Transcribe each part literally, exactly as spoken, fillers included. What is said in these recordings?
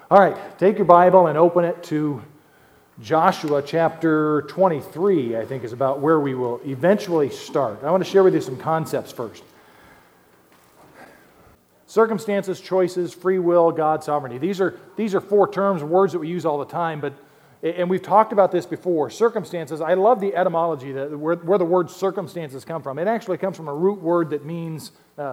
All right, take your Bible and open it to Joshua chapter twenty-three, I think is about where we will eventually start. I want to share with you some concepts first. Circumstances, choices, free will, God, sovereignty. These are, these are four terms, words that we use all the time, but and we've talked about this before. Circumstances, I love the etymology, that where, where the word circumstances come from. It actually comes from a root word that means, uh,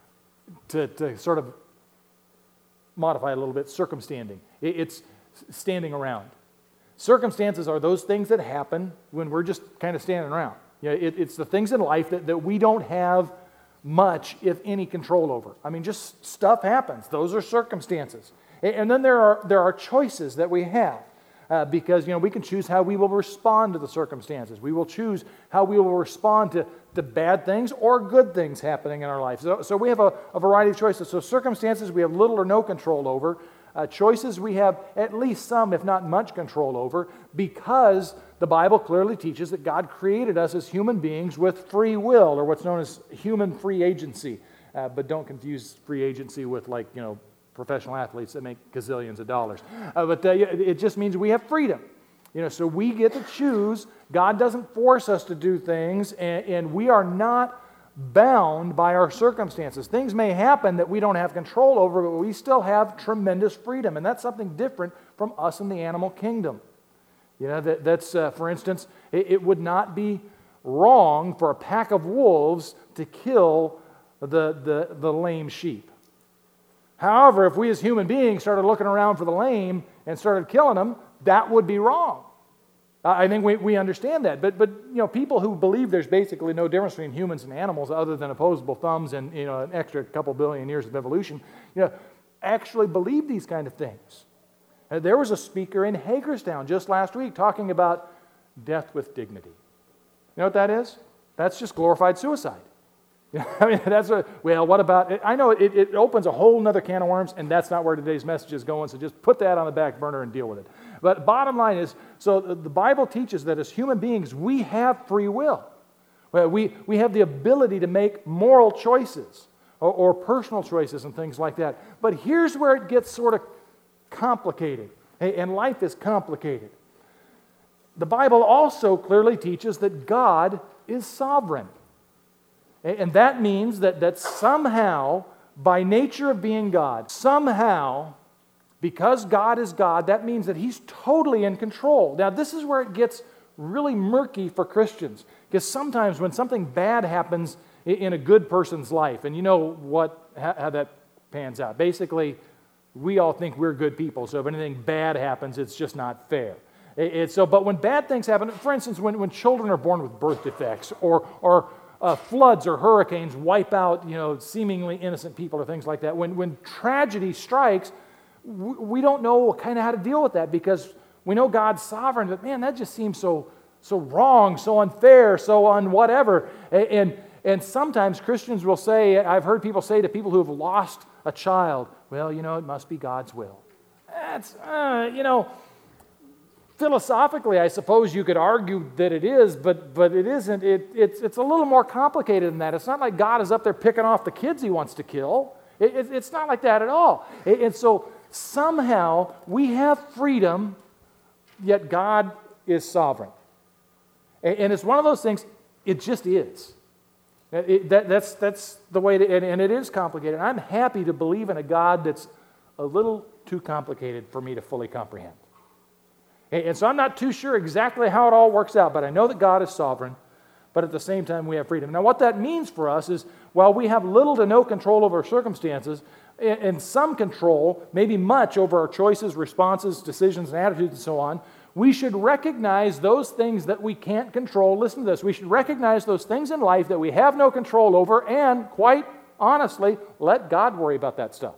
to, to sort of modify it a little bit, circumstanding. It, it's standing around. Circumstances are those things that happen when we're just kind of standing around. You know, it, it's the things in life that, that we don't have much, if any, control over. I mean, just stuff happens. Those are circumstances. And, and then there are there are choices that we have. Uh, because, you know, we can choose how we will respond to the circumstances. We will choose how we will respond to, to bad things or good things happening in our life. So, so we have a, a variety of choices. So circumstances we have little or no control over. Uh, choices we have at least some, if not much, control over, because the Bible clearly teaches that God created us as human beings with free will, or what's known as human free agency. Uh, but don't confuse free agency with, like, you know, professional athletes that make gazillions of dollars. Uh, but uh, it just means we have freedom. You know, so we get to choose. God doesn't force us to do things, and, and we are not bound by our circumstances. Things may happen that we don't have control over, but we still have tremendous freedom, and that's something different from us in the animal kingdom. You know, that, that's, uh, for instance, it, it would not be wrong for a pack of wolves to kill the, the, the lame sheep. However, if we as human beings started looking around for the lame and started killing them, that would be wrong. I think we, we understand that. But, but you know, people who believe there's basically no difference between humans and animals other than opposable thumbs and, you know, an extra couple billion years of evolution, you know, actually believe these kind of things. Uh, there was a speaker in Hagerstown just last week talking about death with dignity. You know what that is? That's just glorified suicide. I mean, that's a, well, what about, I know it, it opens a whole nother can of worms, and that's not where today's message is going, so just put that on the back burner and deal with it. But bottom line is, so the Bible teaches that as human beings, we have free will. We, we have the ability to make moral choices or, or personal choices and things like that. But here's where it gets sort of complicated, and life is complicated. The Bible also clearly teaches that God is sovereign. And that means that, that somehow, by nature of being God, somehow, because God is God, that means that He's totally in control. Now, this is where it gets really murky for Christians, because sometimes when something bad happens in a good person's life, and you know what how that pans out. Basically, we all think we're good people, so if anything bad happens, it's just not fair. It's so, but when bad things happen, for instance, when, when children are born with birth defects, or or Uh, floods or hurricanes wipe out, you know, seemingly innocent people or things like that. When when tragedy strikes, we, we don't know kind of how to deal with that, because we know God's sovereign, but man, that just seems so so wrong, so unfair, so un whatever. And, and and sometimes Christians will say, I've heard people say to people who have lost a child, well, you know, it must be God's will. That's uh, you know. Philosophically, I suppose you could argue that it is, but but it isn't. It, it's it's a little more complicated than that. It's not like God is up there picking off the kids He wants to kill. It, it, it's not like that at all. It, and so somehow we have freedom, yet God is sovereign. And, and it's one of those things. It just is. It, that, that's that's the way. To, and, and it is complicated. I'm happy to believe in a God that's a little too complicated for me to fully comprehend. And so I'm not too sure exactly how it all works out, but I know that God is sovereign, but at the same time we have freedom. Now what that means for us is, while we have little to no control over our circumstances, and some control, maybe much, over our choices, responses, decisions, and attitudes and so on, we should recognize those things that we can't control. Listen to this. We should recognize those things in life that we have no control over, and quite honestly, let God worry about that stuff.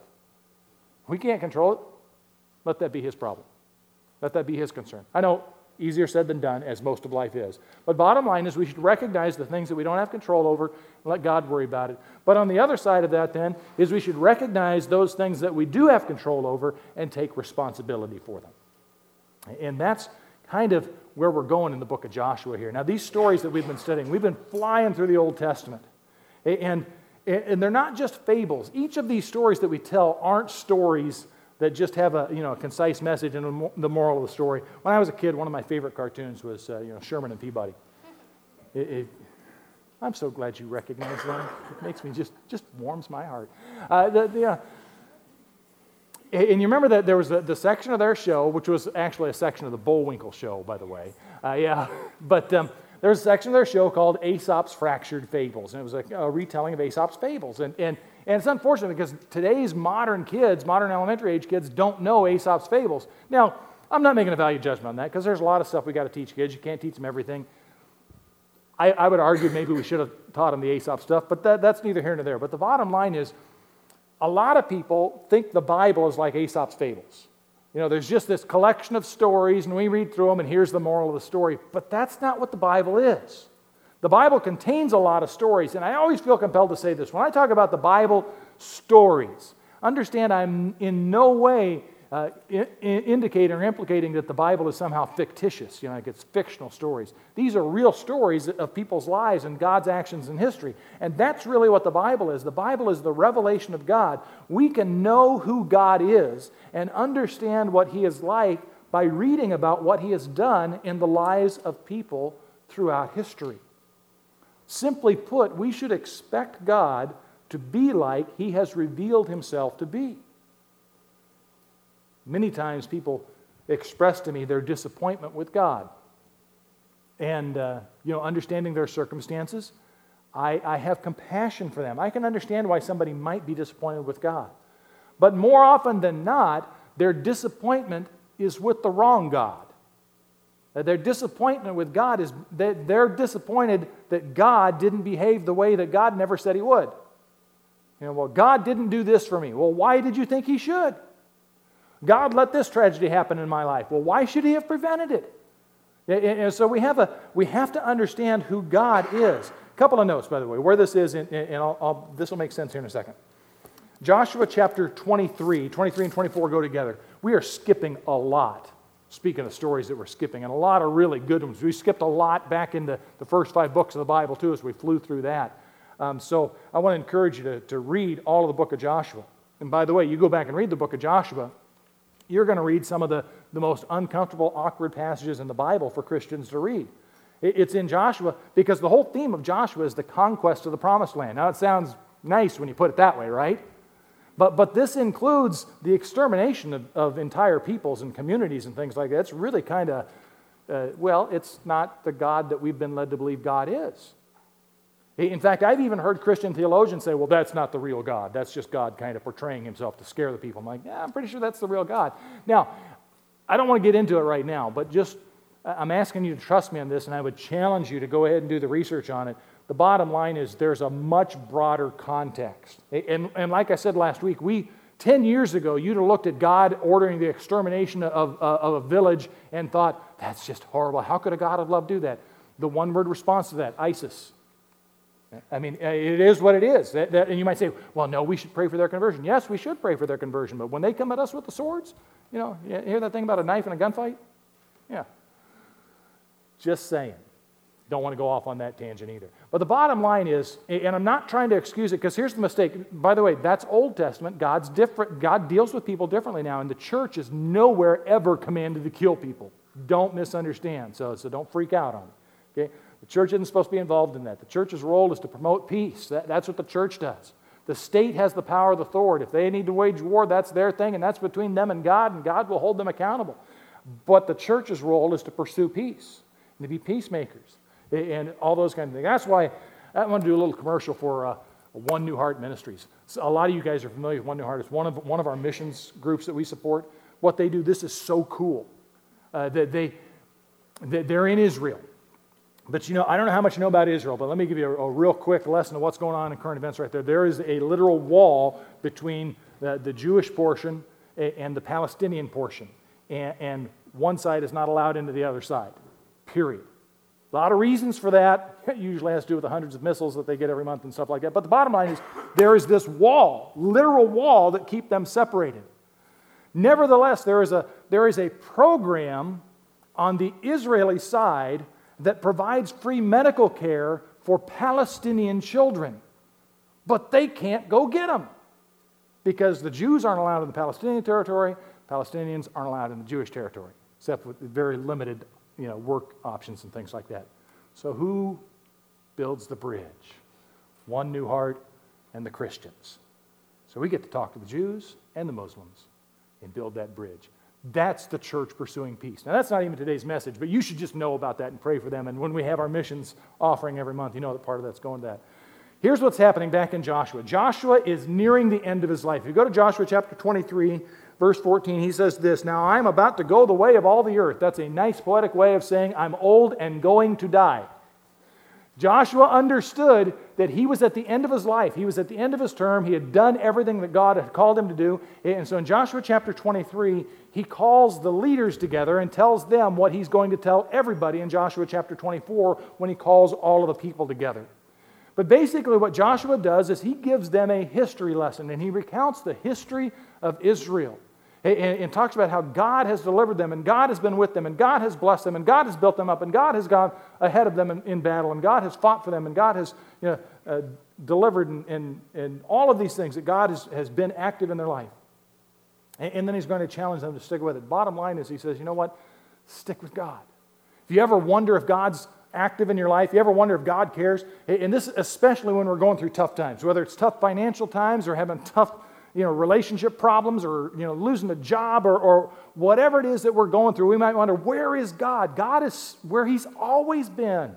We can't control it. Let that be His problem. Let that be His concern. I know, easier said than done, as most of life is. But bottom line is, we should recognize the things that we don't have control over and let God worry about it. But on the other side of that, then, is we should recognize those things that we do have control over and take responsibility for them. And that's kind of where we're going in the book of Joshua here. Now, these stories that we've been studying, we've been flying through the Old Testament. And, and they're not just fables. Each of these stories that we tell aren't stories that just have a, you know, a concise message and a mo- the moral of the story. When I was a kid, one of my favorite cartoons was, uh, you know, Sherman and Peabody. It, it, I'm so glad you recognize them. It makes me just, just warms my heart. Uh, the, the, uh, and you remember that there was the, the section of their show, which was actually a section of the Bullwinkle show, by the way. Uh, yeah, but um, there was a section of their show called Aesop's Fractured Fables, and it was a, a retelling of Aesop's fables. And, and, and it's unfortunate because today's modern kids, modern elementary age kids, don't know Aesop's fables. Now, I'm not making a value judgment on that because there's a lot of stuff we got to teach kids. You can't teach them everything. I, I would argue maybe we should have taught them the Aesop stuff, but that, that's neither here nor there. But the bottom line is, a lot of people think the Bible is like Aesop's fables. You know, there's just this collection of stories, and we read through them, and here's the moral of the story. But that's not what the Bible is. The Bible contains a lot of stories, and I always feel compelled to say this. When I talk about the Bible stories, understand I'm in no way uh, in, in indicating or implicating that the Bible is somehow fictitious, you know, like it's fictional stories. These are real stories of people's lives and God's actions in history. And that's really what the Bible is. The Bible is the revelation of God. We can know who God is and understand what He is like by reading about what He has done in the lives of people throughout history. Simply put, we should expect God to be like He has revealed Himself to be. Many times people express to me their disappointment with God. And, uh, you know, understanding their circumstances, I, I have compassion for them. I can understand why somebody might be disappointed with God. But more often than not, their disappointment is with the wrong God. Their disappointment with God is that they're disappointed that God didn't behave the way that God never said He would. You know, well, God didn't do this for me. Well, why did you think He should? God let this tragedy happen in my life. Well, why should He have prevented it? And so we have a we have to understand who God is. A couple of notes, by the way, where this is, and I'll, I'll, this will make sense here in a second. Joshua chapter twenty-three, twenty-three and twenty-four go together. We are skipping a lot. Speaking of stories that we're skipping, and a lot of really good ones. We skipped a lot back into the first five books of the Bible, too, as we flew through that. Um, so I want to encourage you to, to read all of the book of Joshua. And by the way, you go back and read the book of Joshua, you're going to read some of the, the most uncomfortable, awkward passages in the Bible for Christians to read. It, it's in Joshua because the whole theme of Joshua is the conquest of the promised land. Now, it sounds nice when you put it that way, right? But, but this includes the extermination of, of entire peoples and communities and things like that. It's really kind of, uh, well, it's not the God that we've been led to believe God is. In fact, I've even heard Christian theologians say, well, that's not the real God. That's just God kind of portraying Himself to scare the people. I'm like, yeah, I'm pretty sure that's the real God. Now, I don't want to get into it right now, but just I'm asking you to trust me on this, and I would challenge you to go ahead and do the research on it. The bottom line is there's a much broader context. And, and like I said last week, we ten years ago, you'd have looked at God ordering the extermination of, uh, of a village and thought, that's just horrible. How could a God of love do that? The one-word response to that, ISIS. I mean, it is what it is. That, that, and you might say, well, no, we should pray for their conversion. Yes, we should pray for their conversion. But when they come at us with the swords, you know, you hear that thing about a knife and a gunfight? Yeah. Just saying. Don't want to go off on that tangent either. But the bottom line is, and I'm not trying to excuse it, because here's the mistake. By the way, that's Old Testament. God's different. God deals with people differently now, and the church is nowhere ever commanded to kill people. Don't misunderstand. So, so don't freak out on it. Okay? The church isn't supposed to be involved in that. The church's role is to promote peace. That, that's what the church does. The state has the power of the authority. If they need to wage war, that's their thing, and that's between them and God, and God will hold them accountable. But the church's role is to pursue peace and to be peacemakers and all those kinds of things. That's why I want to do a little commercial for uh, One New Heart Ministries. So a lot of you guys are familiar with One New Heart. It's one of, one of our missions groups that we support. What they do, this is so cool. Uh, that they, they, they're in Israel. But you know, I don't know how much you know about Israel, but let me give you a, a real quick lesson of what's going on in current events right there. There is a literal wall between the, the Jewish portion and the Palestinian portion. And, and one side is not allowed into the other side, period. A lot of reasons for that. It usually has to do with the hundreds of missiles that they get every month and stuff like that. But the bottom line is there is this wall, literal wall, that keep them separated. Nevertheless, there is a, there is a program on the Israeli side that provides free medical care for Palestinian children, but they can't go get them. because the Jews aren't allowed in the Palestinian territory, Palestinians aren't allowed in the Jewish territory, except with very limited, you know, work options and things like that. So who builds the bridge? One New Heart and the Christians. So we get to talk to the Jews and the Muslims and build that bridge. That's the church pursuing peace. Now, that's not even today's message, but you should just know about that and pray for them. And when we have our missions offering every month, you know that part of that's going to that. Here's what's happening back in Joshua. Joshua is nearing the end of his life. If you go to Joshua chapter twenty-three, verse fourteen, he says this, "Now I'm about to go the way of all the earth." That's a nice poetic way of saying I'm old and going to die. Joshua understood that he was at the end of his life. He was at the end of his term. He had done everything that God had called him to do. And so in Joshua chapter twenty-three, he calls the leaders together and tells them what he's going to tell everybody in Joshua chapter twenty-four when he calls all of the people together. But basically what Joshua does is he gives them a history lesson, and he recounts the history of Israel. And, and talks about how God has delivered them, and God has been with them, and God has blessed them, and God has built them up, and God has gone ahead of them in, in battle, and God has fought for them, and God has, you know, uh, delivered, and, and, and all of these things that God has, has been active in their life. And, and then he's going to challenge them to stick with it. Bottom line is he says, you know what? Stick with God. If you ever wonder if God's active in your life, you ever wonder if God cares, and this especially when we're going through tough times, whether it's tough financial times or having tough you know, relationship problems or, you know, losing a job or, or whatever it is that we're going through, we might wonder, where is God? God is where He's always been.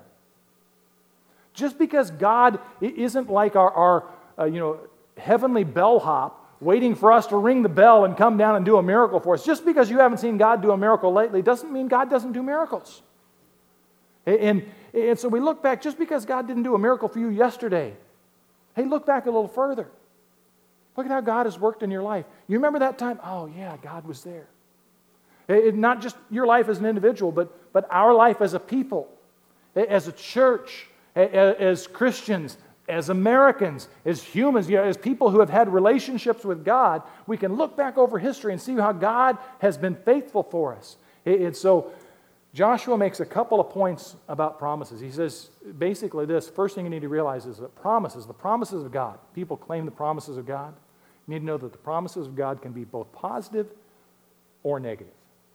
Just because God isn't like our, our uh, you know, heavenly bellhop waiting for us to ring the bell and come down and do a miracle for us, just because you haven't seen God do a miracle lately doesn't mean God doesn't do miracles. And, and so we look back, just because God didn't do a miracle for you yesterday, hey, look back a little further. Look at how God has worked in your life. You remember that time? Oh, yeah, God was there. It, it, not just your life as an individual, but, but our life as a people, as a church, as Christians, as Americans, as humans, you know, as people who have had relationships with God. We can look back over history and see how God has been faithful for us. And so Joshua makes a couple of points about promises. He says basically this: first thing you need to realize is that promises, the promises of God, people claim the promises of God. You need to know that the promises of God can be both positive or negative.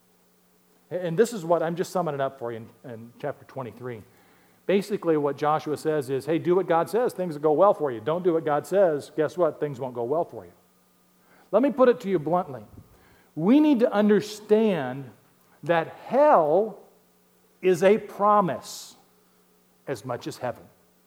And this is what, I'm just summing it up for you in, in chapter twenty-three. Basically what Joshua says is, hey, do what God says, things will go well for you. Don't do what God says, guess what? Things won't go well for you. Let me put it to you bluntly. We need to understand that hell is a promise as much as heaven.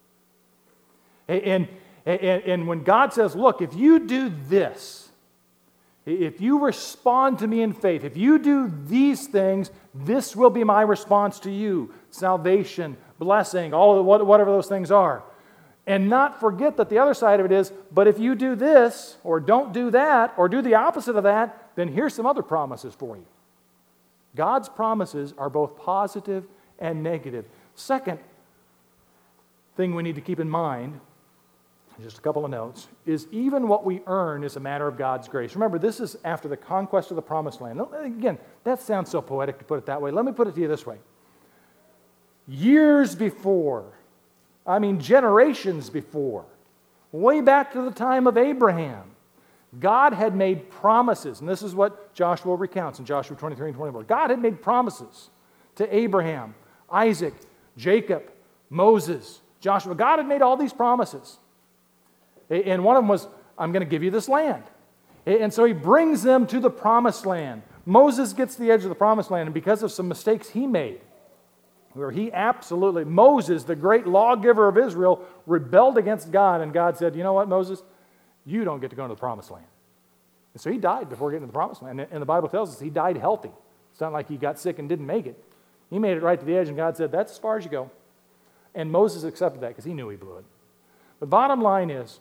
And, and, and when God says, look, if you do this, if you respond to me in faith, if you do these things, this will be my response to you. Salvation, blessing, all of the, whatever those things are. And not forget that the other side of it is, but if you do this, or don't do that, or do the opposite of that, then here's some other promises for you. God's promises are both positive and negative. Second thing we need to keep in mind, just a couple of notes, is even what we earn is a matter of God's grace. Remember, this is after the conquest of the Promised Land. Again, that sounds so poetic to put it that way. Let me put it to you this way. Years before, I mean generations before, way back to the time of Abraham, God had made promises, and this is what Joshua recounts in Joshua twenty-three and twenty-four. God had made promises to Abraham, Isaac, Jacob, Moses, Joshua. God had made all these promises. And one of them was, I'm going to give you this land. And so he brings them to the promised land. Moses gets to the edge of the promised land, and because of some mistakes he made, where he absolutely, Moses, the great lawgiver of Israel, rebelled against God, and God said, you know what, Moses? You don't get to go into the promised land. And so he died before getting to the promised land. And the Bible tells us he died healthy. It's not like he got sick and didn't make it. He made it right to the edge, and God said, that's as far as you go. And Moses accepted that because he knew he blew it. The bottom line is,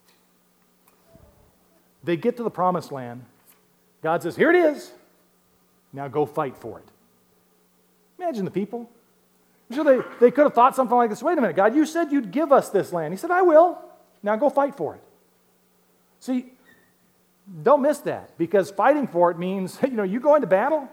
they get to the promised land. God says, here it is. Now go fight for it. Imagine the people. I'm sure they, they could have thought something like this. Wait a minute, God, you said you'd give us this land. He said, I will. Now go fight for it. See, don't miss that, because fighting for it means, you know, you go into battle,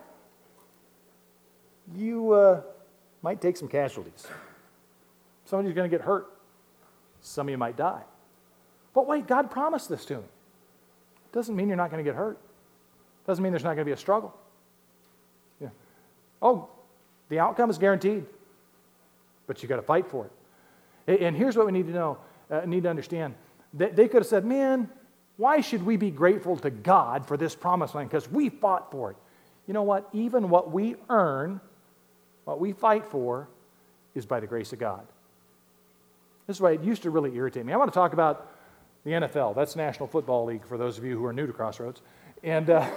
you uh, might take some casualties. Somebody's going to get hurt. Some of you might die. But wait, God promised this to me. doesn't mean you're not going to get hurt. Doesn't mean there's not going to be a struggle. Yeah. Oh, the outcome is guaranteed, but you got to fight for it. And here's what we need to know, uh, need to understand. They, they could have said, man, why should we be grateful to God for this promised land? Because we fought for it. You know what? Even what we earn, what we fight for, is by the grace of God. This is why it used to really irritate me. I want to talk about the N F L. That's National Football League for those of you who are new to Crossroads. And uh,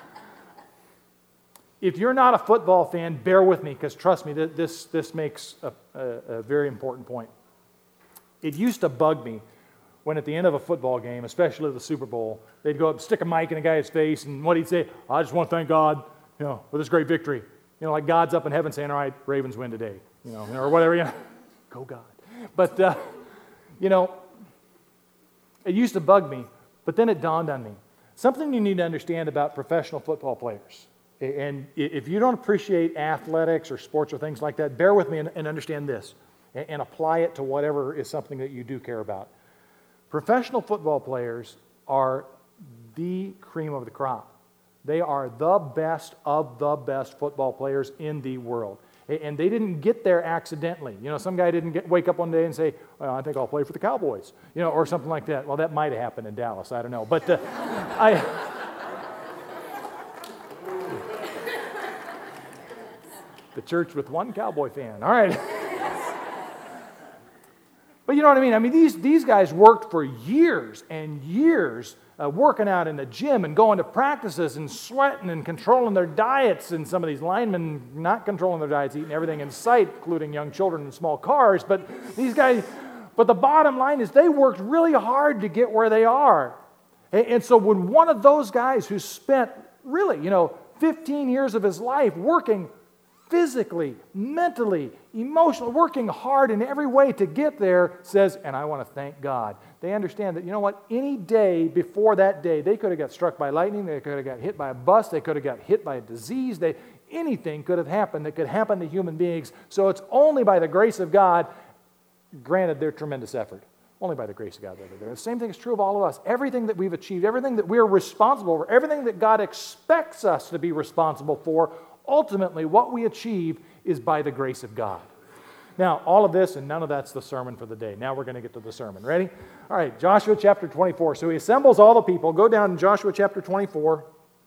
if you're not a football fan, bear with me, because trust me, this, this makes a, a, a very important point. It used to bug me when at the end of a football game, especially the Super Bowl, they'd go up, stick a mic in a guy's face, and what he'd say, I just want to thank God, you know, for this great victory. You know, like God's up in heaven saying, all right, Ravens win today, you know, or whatever, you know. Go God. But, uh, you know, it used to bug me, but then it dawned on me. Something you need to understand about professional football players, and if you don't appreciate athletics or sports or things like that, bear with me and, and understand this, and, and apply it to whatever is something that you do care about. Professional football players are the cream of the crop. They are the best of the best football players in the world. And they didn't get there accidentally. You know, some guy didn't get, wake up one day and say, well, I think I'll play for the Cowboys, you know, or something like that. Well, that might have happened in Dallas. I don't know. But uh, I... the church with one Cowboy fan. All right. But you know what I mean? I mean, these, these guys worked for years and years uh, working out in the gym and going to practices and sweating and controlling their diets, and some of these linemen not controlling their diets, eating everything in sight, including young children in small cars. But these guys, but the bottom line is they worked really hard to get where they are. And, and so when one of those guys who spent really, you know, fifteen years of his life working physically, mentally, emotionally, working hard in every way to get there, says, and I want to thank God. They understand that, you know what, any day before that day, they could have got struck by lightning, they could have got hit by a bus, they could have got hit by a disease, they, anything could have happened that could happen to human beings. So it's only by the grace of God, granted their tremendous effort, only by the grace of God that they're there. The same thing is true of all of us. Everything that we've achieved, everything that we're responsible for, everything that God expects us to be responsible for, ultimately, what we achieve is by the grace of God. Now, all of this and none of that's the sermon for the day. Now we're going to get to the sermon. Ready? All right, Joshua chapter twenty-four. So he assembles all the people. Go down in Joshua chapter twenty-four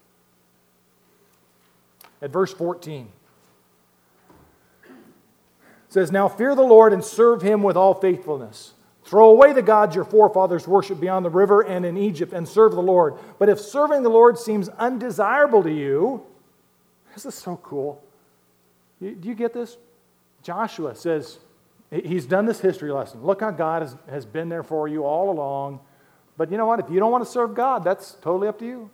at verse fourteen. It says, now fear the Lord and serve him with all faithfulness. Throw away the gods your forefathers worshipped beyond the river and in Egypt, and serve the Lord. But if serving the Lord seems undesirable to you, this is so cool. Do you get this? Joshua says, he's done this history lesson. Look how God has, has been there for you all along. But you know what? If you don't want to serve God, that's totally up to you.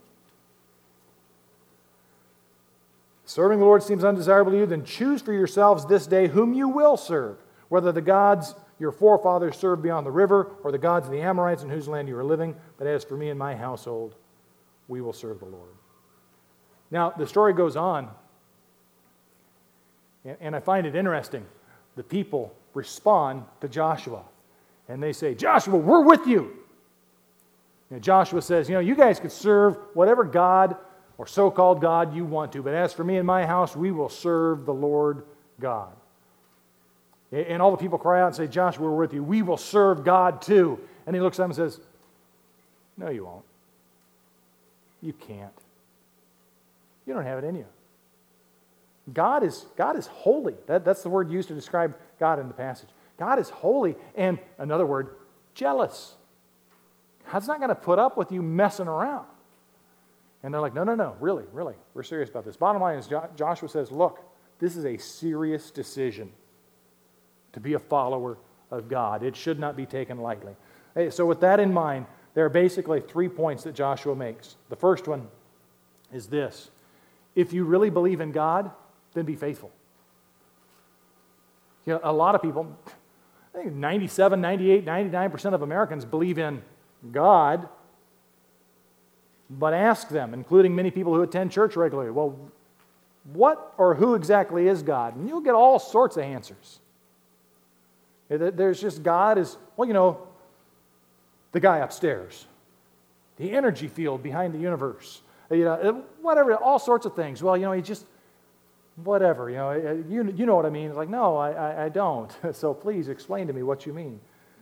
Serving the Lord seems undesirable to you, then choose for yourselves this day whom you will serve, whether the gods your forefathers served beyond the river or the gods of the Amorites in whose land you are living. But as for me and my household, we will serve the Lord. Now, the story goes on, and I find it interesting. The people respond to Joshua, and they say, Joshua, we're with you. And Joshua says, you know, you guys could serve whatever God or so-called God you want to, but as for me and my house, we will serve the Lord God. And all the people cry out and say, Joshua, we're with you. We will serve God too. And he looks at them and says, no, you won't. You can't. You don't have it in you. God is, God is holy. That, that's the word used to describe God in the passage. God is holy, and another word, jealous. God's not going to put up with you messing around. And they're like, no, no, no, really, really, we're serious about this. Bottom line is Joshua says, look, this is a serious decision to be a follower of God. It should not be taken lightly. Hey, so with that in mind, there are basically three points that Joshua makes. The first one is this. If you really believe in God, then be faithful. You know, a lot of people, I think ninety-seven, ninety-eight, ninety-nine percent of Americans believe in God, but ask them, including many people who attend church regularly, well, what or who exactly is God? And you'll get all sorts of answers. There's just God is, well, you know, the guy upstairs. the energy field behind the universe. You know, whatever, all sorts of things. Well, you know, he just, whatever, you know, you, you know what I mean. It's like, no, I, I, I don't. So please explain to me what you mean.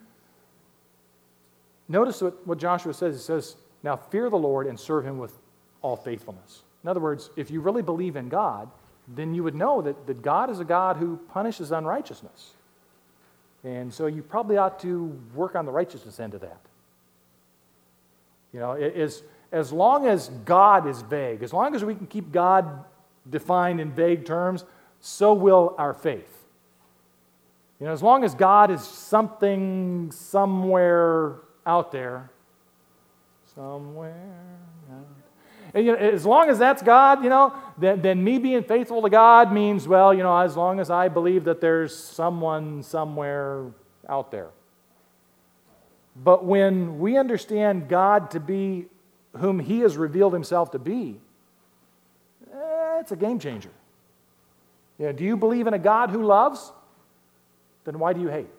Notice what, what Joshua says. He says, now fear the Lord and serve him with all faithfulness. In other words, if you really believe in God, then you would know that, that God is a God who punishes unrighteousness. And so you probably ought to work on the righteousness end of that. You know, it is, as long as God is vague, as long as we can keep God defined in vague terms, so will our faith. You know, as long as God is something somewhere out there, somewhere out. And, you know, as long as that's God, you know, then, then me being faithful to God means, well, you know, as long as I believe that there's someone somewhere out there. But when we understand God to be whom He has revealed Himself to be, eh, it's a game changer. You know, do you believe in a God who loves? Then why do you hate?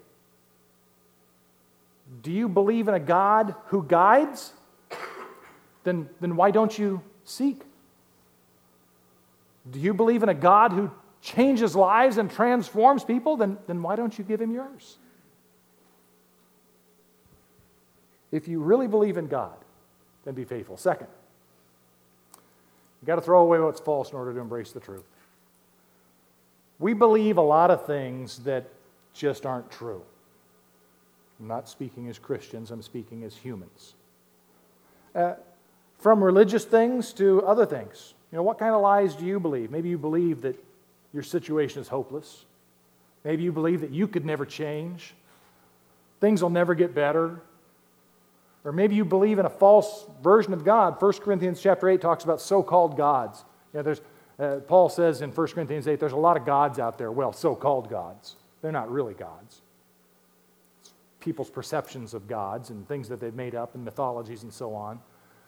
Do you believe in a God who guides? Then, then why don't you seek? Do you believe in a God who changes lives and transforms people? Then, then why don't you give Him yours? If you really believe in God, then be faithful. Second, you've got to throw away what's false in order to embrace the truth. We believe a lot of things that just aren't true. I'm not speaking as Christians, I'm speaking as humans. Uh, from religious things to other things. You know, what kind of lies do you believe? Maybe you believe that your situation is hopeless. Maybe you believe that you could never change. Things will never get better. Or maybe you believe in a false version of God. First Corinthians chapter eight talks about so-called gods. You know, there's, uh, Paul says in First Corinthians eight, there's a lot of gods out there. Well, so-called gods. They're not really gods. It's people's perceptions of gods and things that they've made up and mythologies and so on.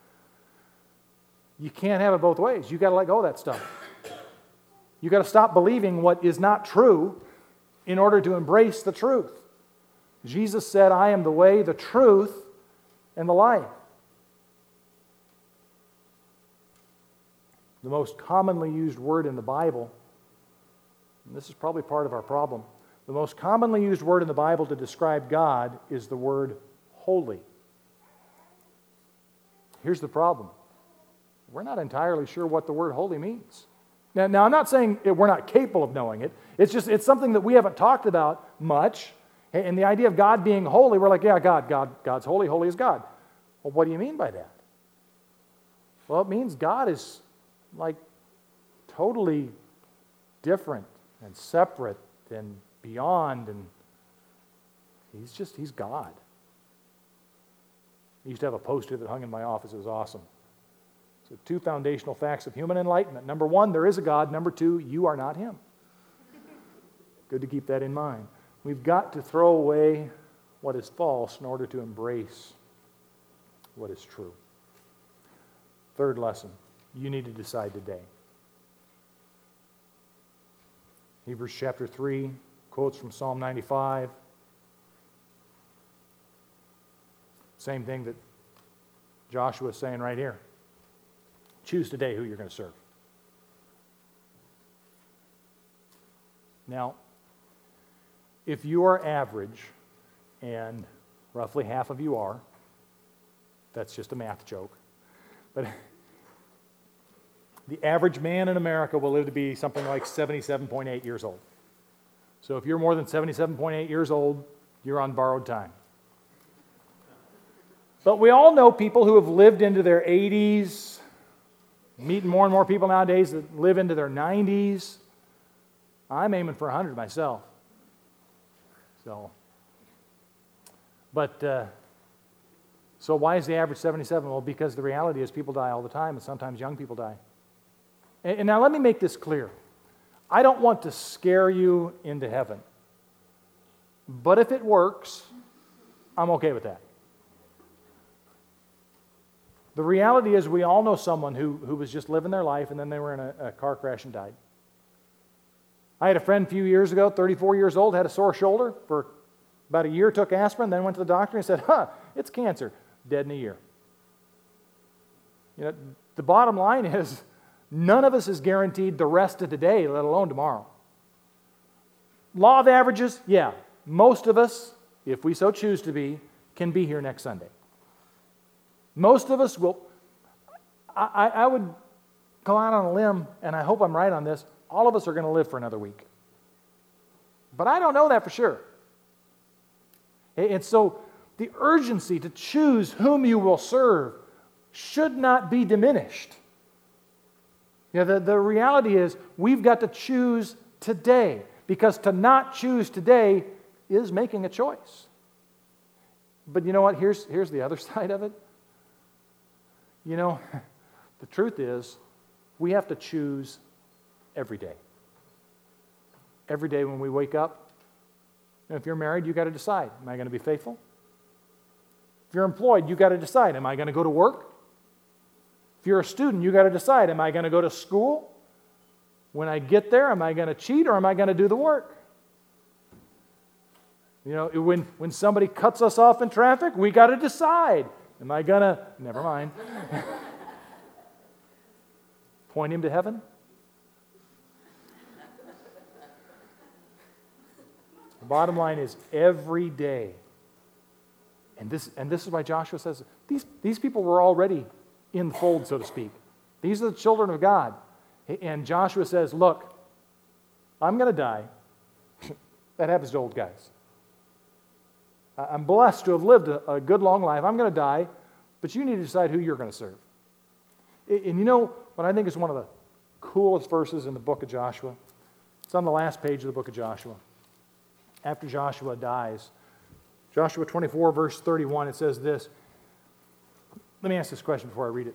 You can't have it both ways. You've got to let go of that stuff. You've got to stop believing what is not true in order to embrace the truth. Jesus said, I am the way, the truth, and the life. The most commonly used word in the Bible, and this is probably part of our problem, the most commonly used word in the Bible to describe God is the word holy. Here's the problem. We're not entirely sure what the word holy means. Now, now I'm not saying we're not capable of knowing it. It's just, it's something that we haven't talked about much. And the idea of God being holy, we're like, yeah, God, God, God's holy, holy is God. Well, what do you mean by that? Well, it means God is like totally different and separate and beyond, and He's just, He's God. I used to have a poster that hung in my office. It was awesome. So two foundational facts of human enlightenment. Number one, there is a God. Number two, you are not Him. Good to keep that in mind. We've got to throw away what is false in order to embrace what is true. Third lesson, you need to decide today. Hebrews chapter three, quotes from Psalm ninety-five. Same thing that Joshua is saying right here. Choose today who you're going to serve. Now, if you are average, and roughly half of you are, that's just a math joke, but the average man in America will live to be something like seventy-seven point eight years old. So if you're more than seventy-seven point eight years old, you're on borrowed time. But we all know people who have lived into their eighties, meeting more and more people nowadays that live into their nineties. I'm aiming for one hundred myself. So, but, uh, so why is the average seventy-seven? Well, because the reality is people die all the time, and sometimes young people die. And, and now let me make this clear. I don't want to scare you into heaven. But if it works, I'm okay with that. The reality is we all know someone who, who was just living their life and then they were in a, a car crash and died. I had a friend a few years ago, thirty-four years old, had a sore shoulder. For about a year, took aspirin, then went to the doctor and said, huh, it's cancer. Dead in a year. You know, the bottom line is none of us is guaranteed the rest of today, let alone tomorrow. Law of averages, yeah. Most of us, if we so choose to be, can be here next Sunday. Most of us will, I, I would go out on a limb, and I hope I'm right on this, all of us are going to live for another week. But I don't know that for sure. And so the urgency to choose whom you will serve should not be diminished. You know, the, the reality is we've got to choose today, because to not choose today is making a choice. But you know what? Here's, here's the other side of it. You know, the truth is we have to choose every day. Every day when we wake up. And if you're married, you've got to decide, am I going to be faithful? If you're employed, you've got to decide, am I going to go to work? If you're a student, you've got to decide, am I going to go to school? When I get there, am I going to cheat or am I going to do the work? You know, when, when somebody cuts us off in traffic, we got to decide, am I going to, never mind, point him to heaven? The bottom line is every day. And this, and this is why Joshua says, these, these people were already in the fold, so to speak. These are the children of God. And Joshua says, look, I'm going to die. That happens to old guys. I'm blessed to have lived a, a good long life. I'm going to die, but you need to decide who you're going to serve. And you know what I think is one of the coolest verses in the book of Joshua? It's on the last page of the book of Joshua. After Joshua dies, Joshua twenty-four, verse thirty-one, it says this. Let me ask this question before I read it.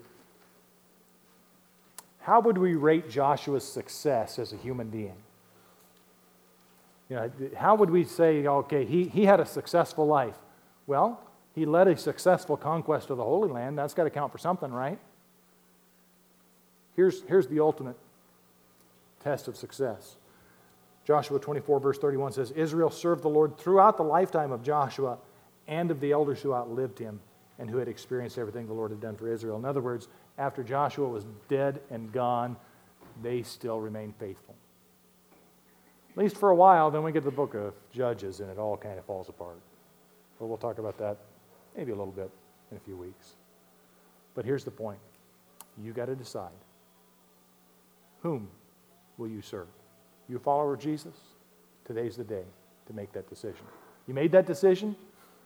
How would we rate Joshua's success as a human being? You know, how would we say, okay, he, he had a successful life? Well, he led a successful conquest of the Holy Land. That's got to count for something, right? Here's, here's the ultimate test of success. Joshua twenty-four, verse thirty-one says, Israel served the Lord throughout the lifetime of Joshua and of the elders who outlived him and who had experienced everything the Lord had done for Israel. In other words, after Joshua was dead and gone, they still remained faithful. At least for a while, then we get to the book of Judges, and it all kind of falls apart. But we'll talk about that maybe a little bit in a few weeks. But here's the point. You got to decide. Whom will you serve? You a follower of Jesus? Today's the day to make that decision. You made that decision?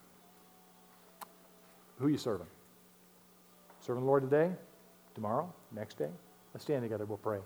Who are you serving? Serving the Lord today? Tomorrow? Next day? Let's stand together. We'll pray.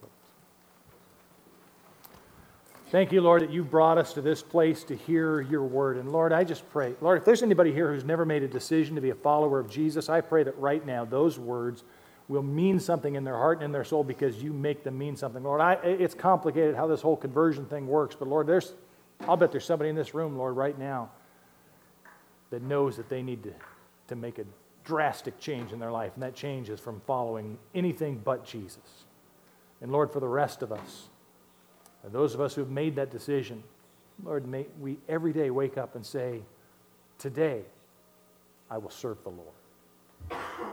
Thank you, Lord, that you brought us to this place to hear your word. And Lord, I just pray, Lord, if there's anybody here who's never made a decision to be a follower of Jesus, I pray that right now those words will mean something in their heart and in their soul because you make them mean something. Lord, I, it's complicated how this whole conversion thing works, but Lord, there's, I'll bet there's somebody in this room, Lord, right now that knows that they need to, to make a drastic change in their life, and that change is from following anything but Jesus. And Lord, for the rest of us, those of us who have made that decision, Lord, may we every day wake up and say, today I will serve the Lord.